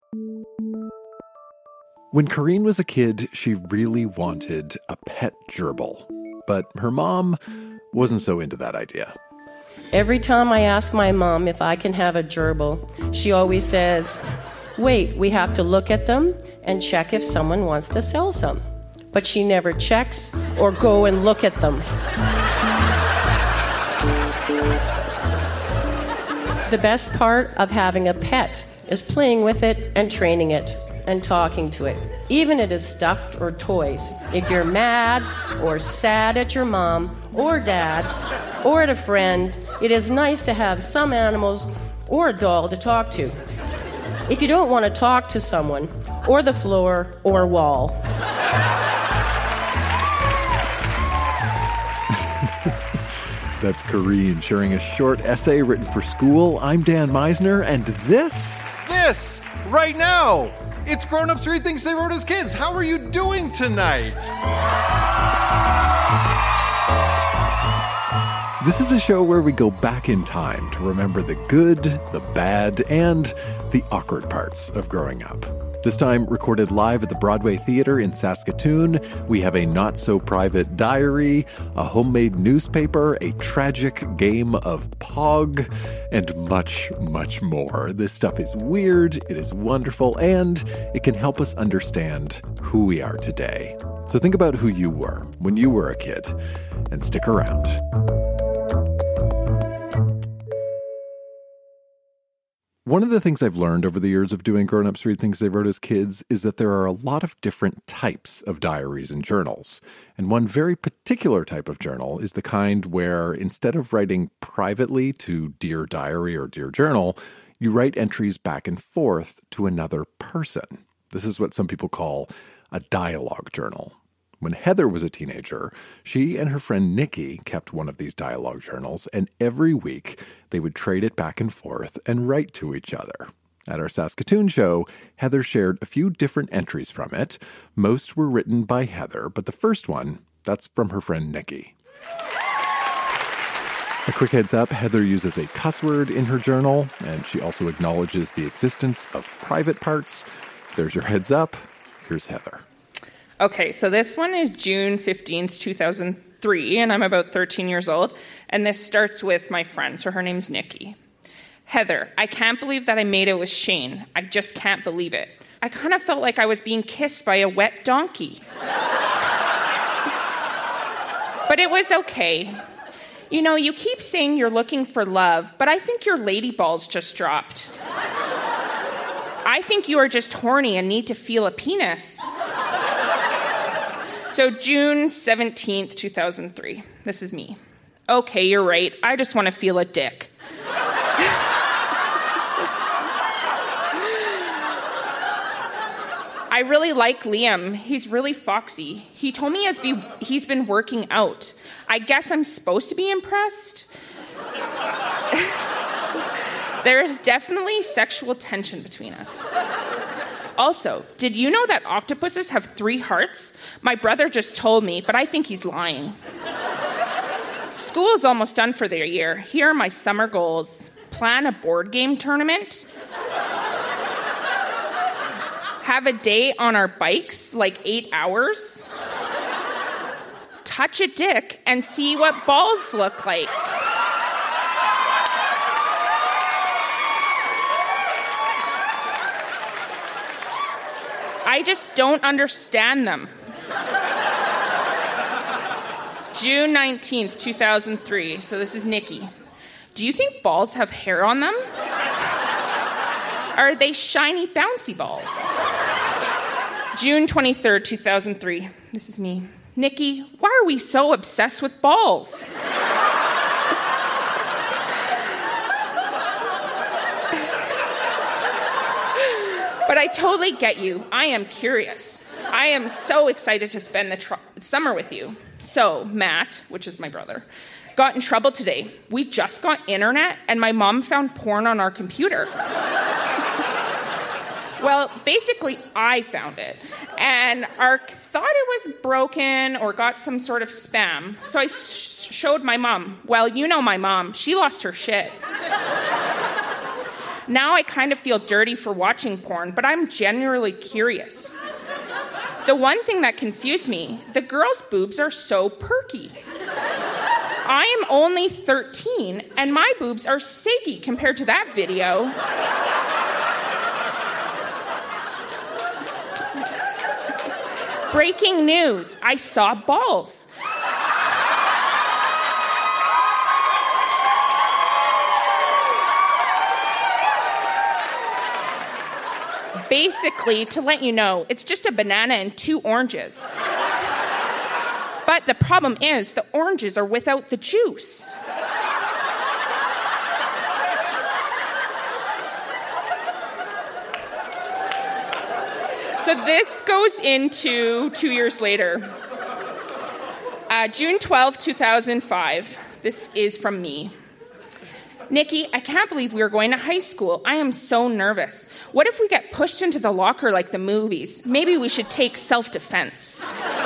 When Corrine was a kid, she really wanted a pet gerbil. But her mom wasn't so into that idea. Every time I ask my mom if I can have a gerbil, she always says, wait, we have to look at them and check if someone wants to sell some. But she never checks or go and look at them. The best part of having a pet is playing with it and training it and talking to it. Even if it is stuffed or toys. If you're mad or sad at your mom or dad or at a friend, it is nice to have some animals or a doll to talk to. If you don't want to talk to someone, or the floor or wall. That's Corrine sharing a short essay written for school. I'm Dan Meisner, and this, right now, it's Grown Ups Read Things They Wrote as Kids. How are you doing tonight? This is a show where we go back in time to remember the good, the bad, and the awkward parts of growing up. This time, recorded live at the Broadway Theatre in Saskatoon, we have a not-so-private diary, a homemade newspaper, a tragic game of Pog, and much, much more. This stuff is weird, it is wonderful, and it can help us understand who we are today. So think about who you were when you were a kid, and stick around. One of the things I've learned over the years of doing Grown Ups Read Things They Wrote as Kids is that there are a lot of different types of diaries and journals. And one very particular type of journal is the kind where instead of writing privately to Dear Diary or Dear Journal, you write entries back and forth to another person. This is what some people call a dialogue journal. When Heather was a teenager, she and her friend Nikki kept one of these dialogue journals, and every week they would trade it back and forth and write to each other. At our Saskatoon show, Heather shared a few different entries from it. Most were written by Heather, but the first one, that's from her friend Nikki. A quick heads up, Heather uses a cuss word in her journal, and she also acknowledges the existence of private parts. There's your heads up. Here's Heather. Okay, so this one is June 15th, 2003, and I'm about 13 years old, and this starts with my friend, so her name's Nikki. Heather, I can't believe that I made it with Shane. I just can't believe it. I kind of felt like I was being kissed by a wet donkey. But it was okay. You know, you keep saying you're looking for love, but I think your lady balls just dropped. I think you are just horny and need to feel a penis. So June 17th, 2003. This is me. Okay, you're right. I just want to feel a dick. I really like Liam. He's really foxy. He told me he's been working out. I guess I'm supposed to be impressed. There is definitely sexual tension between us. Also, did you know that octopuses have 3 hearts? My brother just told me, but I think he's lying. School is almost done for the year. Here are my summer goals. Plan a board game tournament. Have a day on our bikes, like 8 hours. Touch a dick and see what balls look like. I just don't understand them. June 19th, 2003. So this is Nikki. Do you think balls have hair on them? Are they shiny, bouncy balls? June 23rd, 2003. This is me. Nikki, why are we so obsessed with balls? But I totally get you. I am curious. I am so excited to spend the summer with you. So, Matt, which is my brother, got in trouble today. We just got internet, and my mom found porn on our computer. Well, basically, I found it. And thought it was broken or got some sort of spam. So I showed my mom. Well, you know my mom. She lost her shit. Now I kind of feel dirty for watching porn, but I'm genuinely curious. The one thing that confused me, the girls' boobs are so perky. I am only 13, and my boobs are saggy compared to that video. Breaking news, I saw balls. Basically, to let you know, it's just a banana and 2 oranges. But the problem is, the oranges are without the juice. So this goes into 2 years later. June 12, 2005. This is from me. Nikki, I can't believe we are going to high school. I am so nervous. What if we get pushed into the locker like the movies? Maybe we should take self-defense.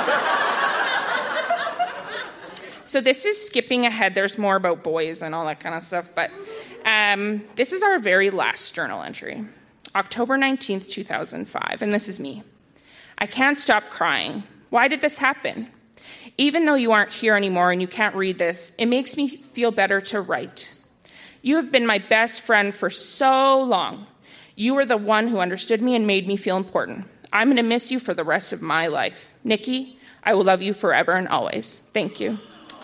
So this is skipping ahead. There's more about boys and all that kind of stuff. But this is our very last journal entry. October 19th, 2005. And this is me. I can't stop crying. Why did this happen? Even though you aren't here anymore and you can't read this, it makes me feel better to write. You have been my best friend for so long. You were the one who understood me and made me feel important. I'm going to miss you for the rest of my life. Nikki, I will love you forever and always. Thank you.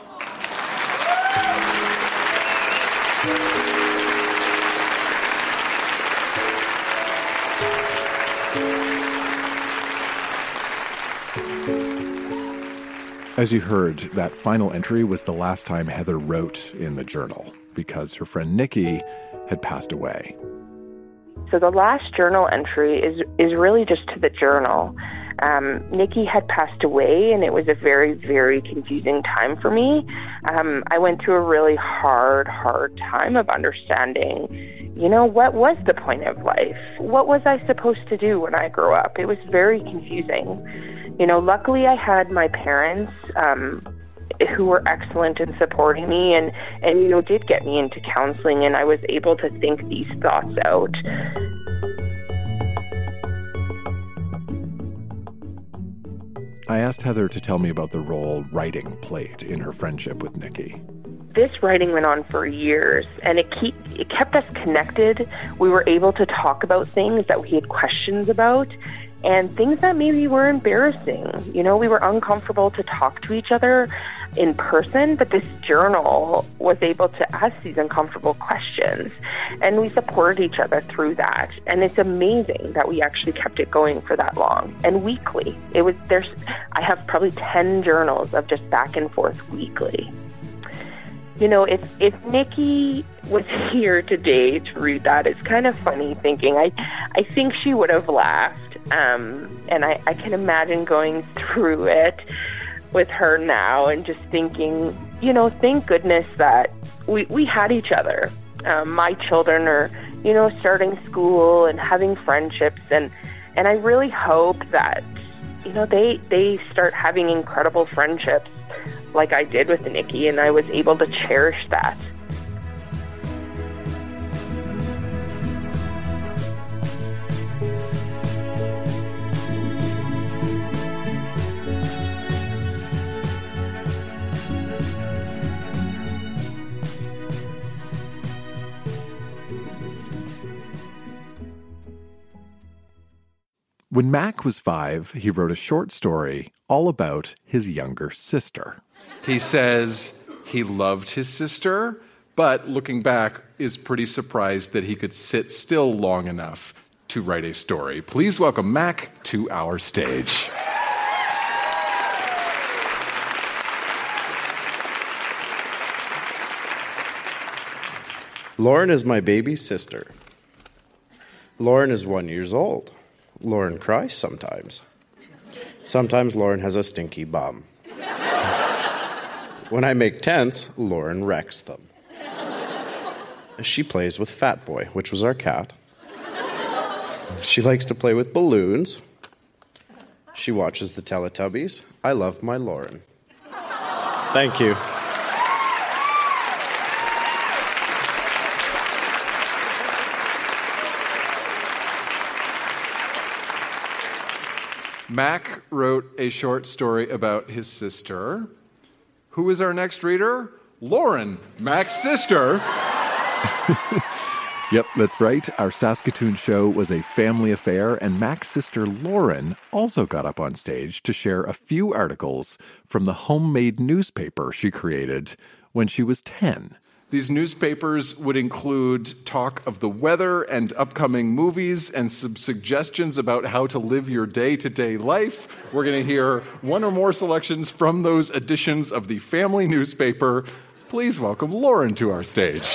As you heard, that final entry was the last time Heather wrote in the journal because her friend Nikki had passed away. So the last journal entry is really just to the journal. Nikki had passed away, and it was a very, very confusing time for me. I went through a really hard time of understanding, what was the point of life? What was I supposed to do when I grew up? It was very confusing. Luckily I had my parents who were excellent in supporting me and did get me into counseling, and I was able to think these thoughts out. I asked Heather to tell me about the role writing played in her friendship with Nikki. This writing went on for years, and it kept us connected. We were able to talk about things that we had questions about, and things that maybe were embarrassing. We were uncomfortable to talk to each other in person, but this journal was able to ask these uncomfortable questions, and we supported each other through that. And it's amazing that we actually kept it going for that long and weekly. I have probably 10 journals of just back and forth weekly. If Nikki was here today to read that, it's kind of funny thinking. I think she would have laughed, and I can imagine going through it with her now and just thinking, thank goodness that we had each other. My children are, starting school and having friendships, and I really hope that, they start having incredible friendships like I did with Nikki, and I was able to cherish that. When Mac was 5, he wrote a short story all about his younger sister. He says he loved his sister, but looking back, is pretty surprised that he could sit still long enough to write a story. Please welcome Mac to our stage. Lauren is my baby sister. Lauren is 1 year old. Lauren cries sometimes. Sometimes Lauren has a stinky bum. When I make tents, Lauren wrecks them. She plays with Fat Boy, which was our cat. She likes to play with balloons. She watches the Teletubbies. I love my Lauren. Thank you. Mac wrote a short story about his sister. Who is our next reader? Lauren, Mac's sister. Yep, that's right. Our Saskatoon show was a family affair, and Mac's sister Lauren also got up on stage to share a few articles from the homemade newspaper she created when she was 10. These newspapers would include talk of the weather and upcoming movies and some suggestions about how to live your day-to-day life. We're going to hear one or more selections from those editions of the family newspaper. Please welcome Lauren to our stage.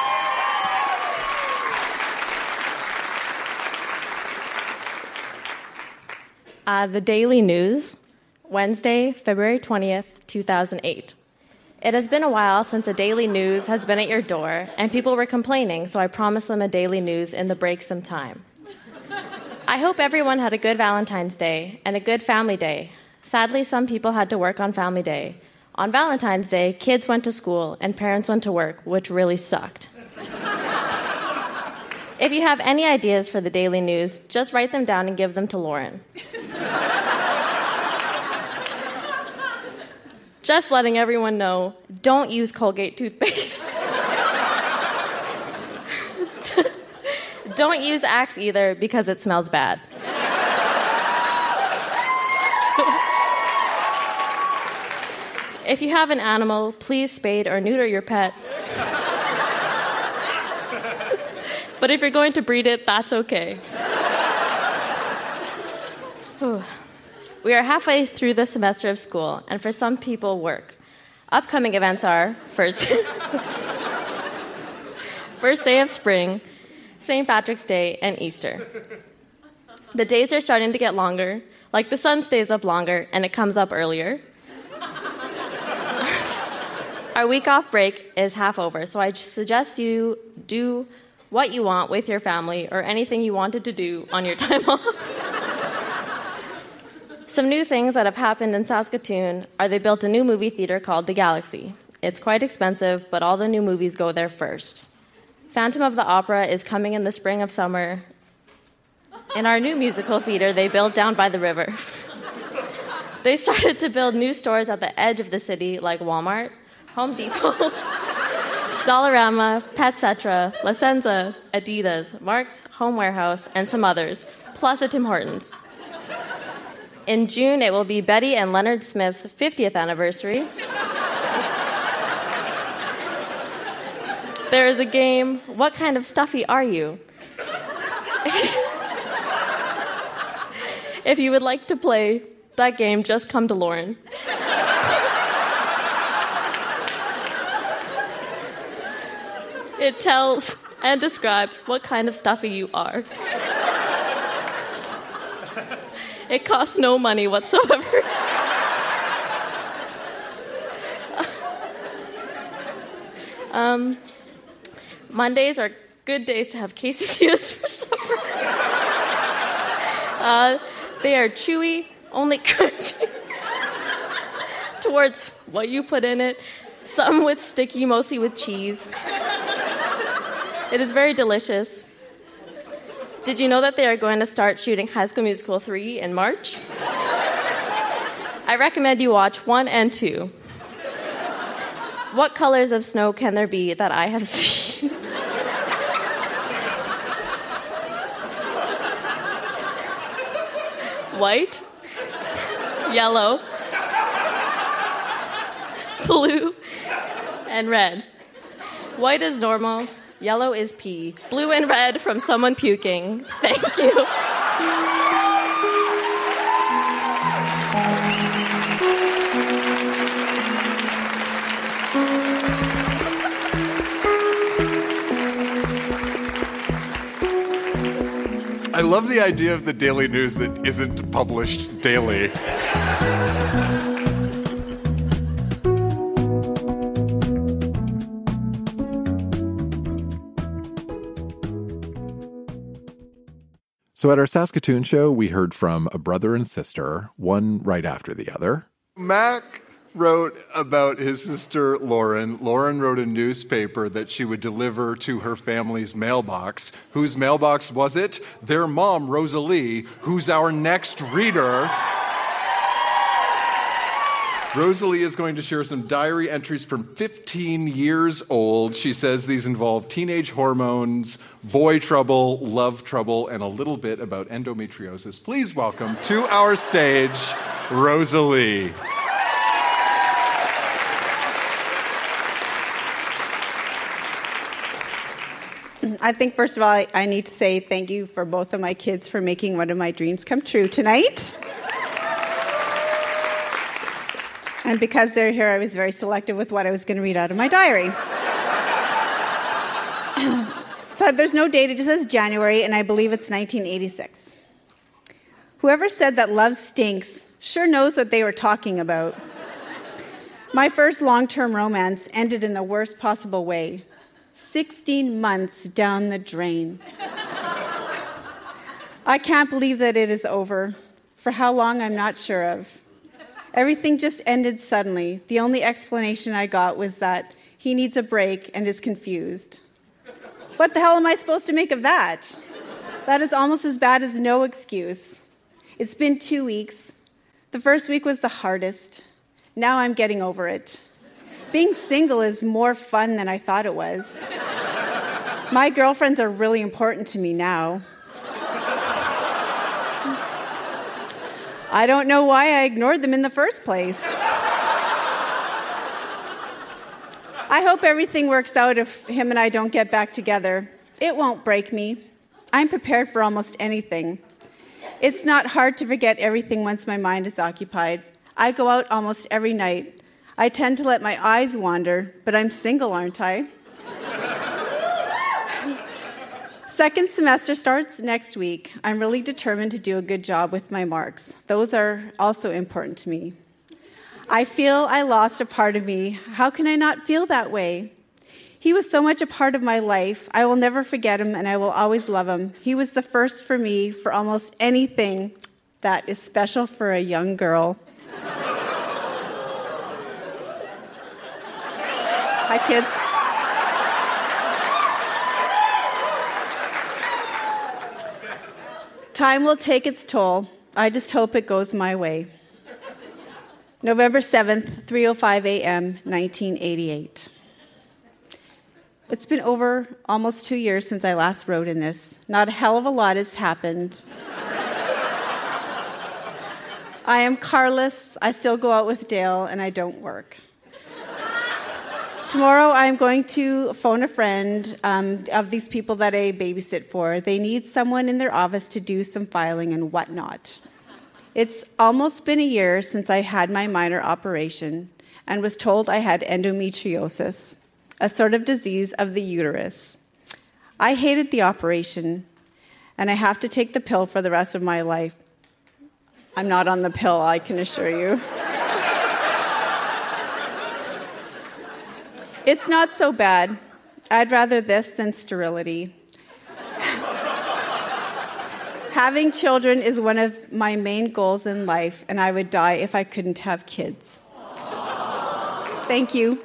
The Daily News, Wednesday, February 20th, 2008. It has been a while since a Daily News has been at your door, and people were complaining, so I promised them a Daily News in the break sometime. I hope everyone had a good Valentine's Day and a good Family Day. Sadly, some people had to work on Family Day. On Valentine's Day, kids went to school and parents went to work, which really sucked. If you have any ideas for the Daily News, just write them down and give them to Lauren. Just letting everyone know, don't use Colgate toothpaste. Don't use Axe either because it smells bad. If you have an animal, please spade or neuter your pet. But if you're going to breed it, that's okay. We are halfway through the semester of school, and for some people, work. Upcoming events are first day of spring, St. Patrick's Day, and Easter. The days are starting to get longer, like the sun stays up longer and it comes up earlier. Our week off break is half over, so I suggest you do what you want with your family or anything you wanted to do on your time off. Some new things that have happened in Saskatoon are they built a new movie theater called The Galaxy. It's quite expensive, but all the new movies go there first. Phantom of the Opera is coming in the spring of summer. In our new musical theater, they built down by the river. They started to build new stores at the edge of the city, like Walmart, Home Depot, Dollarama, Petcetera, La Senza, Adidas, Mark's, Home Warehouse, and some others, plus a Tim Hortons. In June, it will be Betty and Leonard Smith's 50th anniversary. There is a game, What Kind of Stuffy Are You? If you would like to play that game, just come to Lauren. It tells and describes what kind of stuffy you are. It costs no money whatsoever. Mondays are good days to have quesadillas for supper. They are chewy, only crunchy towards what you put in it. Some with sticky, mostly with cheese. It is very delicious. Did you know that they are going to start shooting High School Musical 3 in March? I recommend you watch 1 and 2. What colors of snow can there be that I have seen? White, yellow, blue, and red. White is normal, yellow is pee, blue and red from someone puking. Thank you. I love the idea of the Daily News that isn't published daily. So at our Saskatoon show, we heard from a brother and sister, one right after the other. Mac wrote about his sister Lauren. Lauren wrote a newspaper that she would deliver to her family's mailbox. Whose mailbox was it? Their mom, Rosalie, who's our next reader. Rosalie is going to share some diary entries from 15 years old. She says these involve teenage hormones, boy trouble, love trouble, and a little bit about endometriosis. Please welcome to our stage, Rosalie. I think, first of all, I need to say thank you for both of my kids for making one of my dreams come true tonight. And because they're here, I was very selective with what I was going to read out of my diary. So there's no date, it just says January, and I believe it's 1986. Whoever said that love stinks sure knows what they were talking about. My first long-term romance ended in the worst possible way. 16 months down the drain. I can't believe that it is over. For how long, I'm not sure of. Everything just ended suddenly. The only explanation I got was that he needs a break and is confused. What the hell am I supposed to make of that? That is almost as bad as no excuse. It's been 2 weeks. The first week was the hardest. Now I'm getting over it. Being single is more fun than I thought it was. My girlfriends are really important to me now. I don't know why I ignored them in the first place. I hope everything works out if him and I don't get back together. It won't break me. I'm prepared for almost anything. It's not hard to forget everything once my mind is occupied. I go out almost every night. I tend to let my eyes wander, but I'm single, aren't I? Second semester starts next week. I'm really determined to do a good job with my marks. Those are also important to me. I feel I lost a part of me. How can I not feel that way? He was so much a part of my life. I will never forget him, and I will always love him. He was the first for me for almost anything that is special for a young girl. Hi, kids. Time will take its toll. I just hope it goes my way. November 7th, 3:05 a.m., 1988. It's been over almost 2 years since I last wrote in this. Not a hell of a lot has happened. I am carless, I still go out with Dale, and I don't work. Tomorrow I'm going to phone a friend of these people that I babysit for. They need someone in their office to do some filing and whatnot. It's almost been a year since I had my minor operation and was told I had endometriosis, a sort of disease of the uterus. I hated the operation, and I have to take the pill for the rest of my life. I'm not on the pill, I can assure you. It's not so bad. I'd rather this than sterility. Having children is one of my main goals in life, and I would die if I couldn't have kids. Thank you.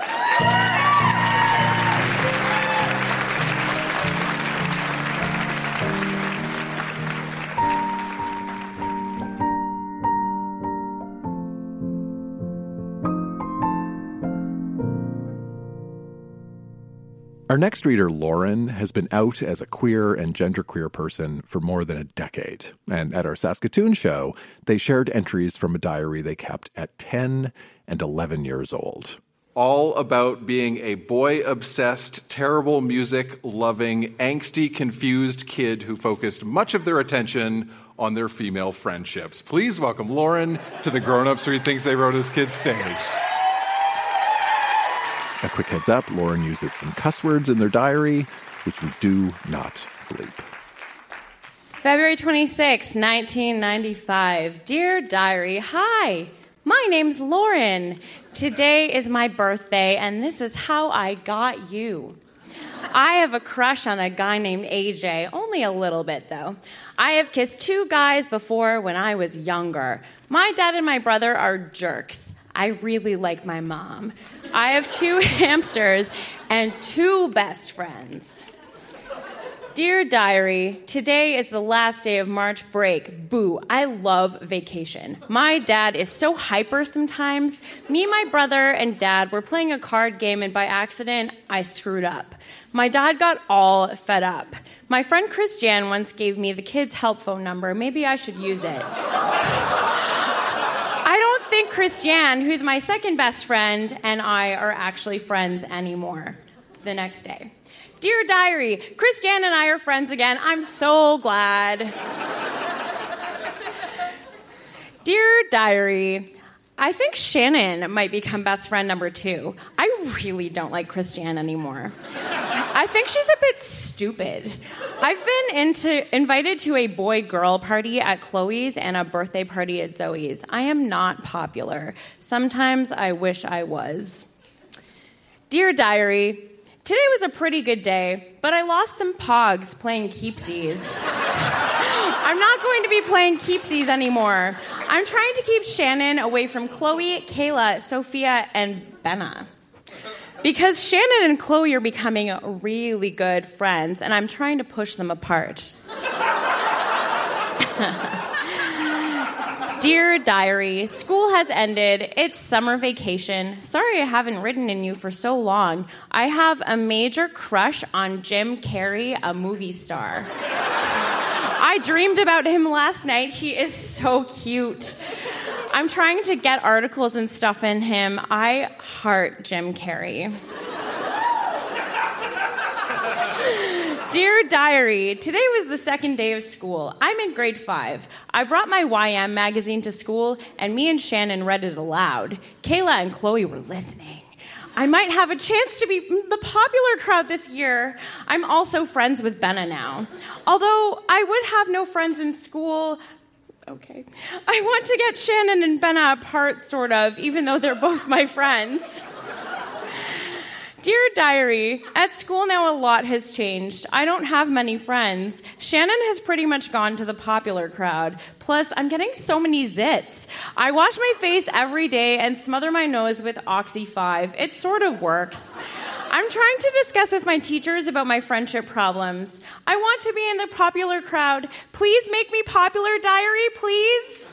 Our next reader, Lauren, has been out as a queer and genderqueer person for more than a decade. And at our Saskatoon show, they shared entries from a diary they kept at 10 and 11 years old. All about being a boy-obsessed, terrible music-loving, angsty, confused kid who focused much of their attention on their female friendships. Please welcome Lauren to the Grown Ups Read Things They Wrote as Kids stage. A quick heads up, Lauren uses some cuss words in their diary, which we do not bleep. February 26, 1995. Dear Diary, hi, my name's Lauren. Today is my birthday, and this is how I got you. I have a crush on a guy named AJ, only a little bit, though. I have kissed 2 guys before when I was younger. My dad and my brother are jerks. I really like my mom. I have 2 hamsters and 2 best friends. Dear Diary, today is the last day of March break. Boo, I love vacation. My dad is so hyper sometimes. Me, my brother, and dad were playing a card game, and by accident, I screwed up. My dad got all fed up. My friend Chris Jan once gave me the kids' help phone number. Maybe I should use it. I don't think Chris Jan, who's my second best friend, and I are actually friends anymore. The next day. Dear Diary, Chris Jan and I are friends again. I'm so glad. Dear Diary, I think Shannon might become best friend number 2. I really don't like Chris Jan anymore. I think she's a bit stupid. I've been invited to a boy-girl party at Chloe's and a birthday party at Zoe's. I am not popular. Sometimes I wish I was. Dear Diary, today was a pretty good day, but I lost some pogs playing keepsies. I'm not going to be playing keepsies anymore. I'm trying to keep Shannon away from Chloe, Kayla, Sophia, and Benna. Because Shannon and Chloe are becoming really good friends, and I'm trying to push them apart. Dear Diary, school has ended. It's summer vacation. Sorry I haven't written in you for so long. I have a major crush on Jim Carrey, a movie star. I dreamed about him last night. He is so cute. I'm trying to get articles and stuff in him. I heart Jim Carrey. Dear Diary, today was the second day of school. I'm in grade 5. I brought my YM magazine to school, and me and Shannon read it aloud. Kayla and Chloe were listening. I might have a chance to be the popular crowd this year. I'm also friends with Benna now. Although I would have no friends in school. Okay. I want to get Shannon and Benna apart, sort of, even though they're both my friends. Dear Diary, at school now a lot has changed. I don't have many friends. Shannon has pretty much gone to the popular crowd. Plus, I'm getting so many zits. I wash my face every day and smother my nose with Oxy 5. It sort of works. I'm trying to discuss with my teachers about my friendship problems. I want to be in the popular crowd. Please make me popular, Diary, please.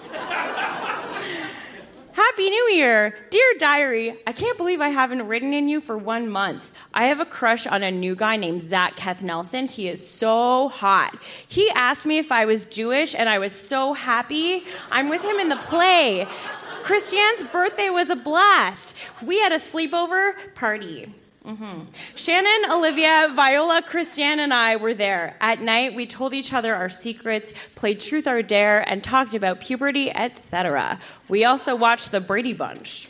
Happy New Year! Dear Diary, I can't believe I haven't written in you for 1 month. I have a crush on a new guy named Zach Keth Nelson. He is so hot. He asked me if I was Jewish, and I was so happy. I'm with him in the play. Christiane's birthday was a blast. We had a sleepover party. Shannon, Olivia, Viola, Christiane, and I were there. At night, we told each other our secrets, played Truth or Dare, and talked about puberty, etc. We also watched The Brady Bunch.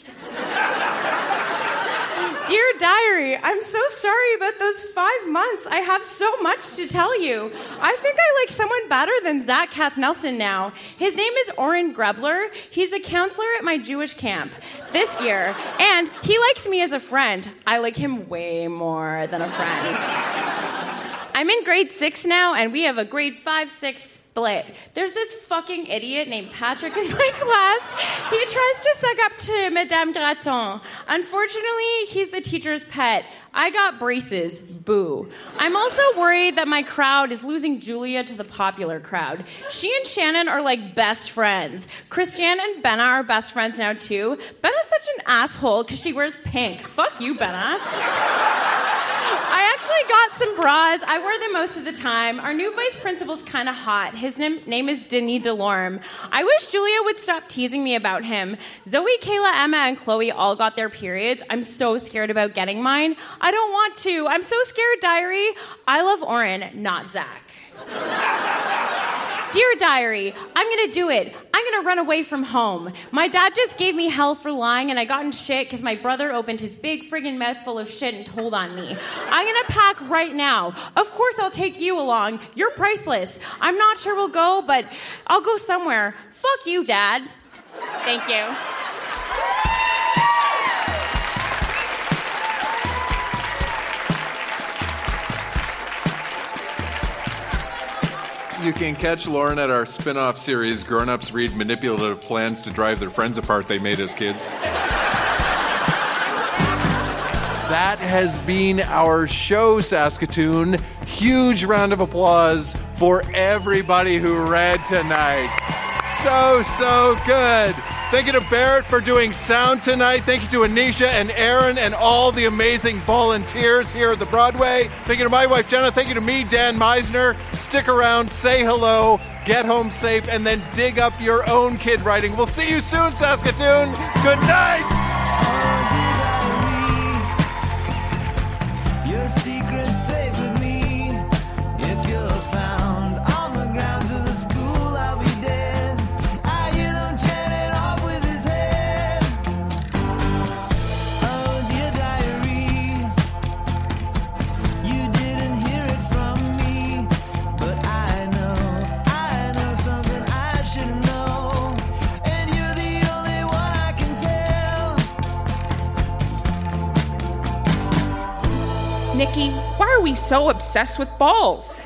Dear Diary, I'm so sorry about those 5 months. I have so much to tell you. I think I like someone better than Zach Kath Nelson now. His name is Oren Grebler. He's a counselor at my Jewish camp this year, and he likes me as a friend. I like him way more than a friend. I'm in grade 6 now, and we have a grade 5-6 split. There's this fucking idiot named Patrick in my class. He tries to suck up to Madame Graton. Unfortunately, he's the teacher's pet. I got braces. Boo. I'm also worried that my crowd is losing Julia to the popular crowd. She and Shannon are like best friends. Christiane and Benna are best friends now too. Benna's such an asshole because she wears pink. Fuck you, Benna. I actually got some bras. I wear them most of the time. Our new vice principal's kind of hot. His name is Denis Delorme. I wish Julia would stop teasing me about him. Zoe, Kayla, Emma, and Chloe all got their periods. I'm so scared about getting mine. I don't want to. I'm so scared, Diary. I love Oren, not Zach. Dear Diary, I'm going to do it. I'm going to run away from home. My dad just gave me hell for lying, and I got in shit because my brother opened his big friggin' mouth full of shit and told on me. I'm going to pack right now. Of course I'll take you along. You're priceless. I'm not sure we'll go, but I'll go somewhere. Fuck you, Dad. Thank you. You can catch Lauren at our spin-off series, Grown Ups Read Manipulative Plans to Drive Their Friends Apart They Made as Kids. That has been our show, Saskatoon. Huge round of applause for everybody who read tonight. So good. Thank you to Barrett for doing sound tonight. Thank you to Anisha and Aaron and all the amazing volunteers here at the Broadway. Thank you to my wife, Jenna. Thank you to me, Dan Meisner. Stick around, say hello, get home safe, and then dig up your own kid writing. We'll see you soon, Saskatoon. Good night. Your secret's safe with me. If you're found on the grounds of the school, I'll be dead. I hear them chanting off with his head. Oh, dear diary, you didn't hear it from me, but I know something I should know, and you're the only one I can tell. Nikki, why are we so obsessed with balls?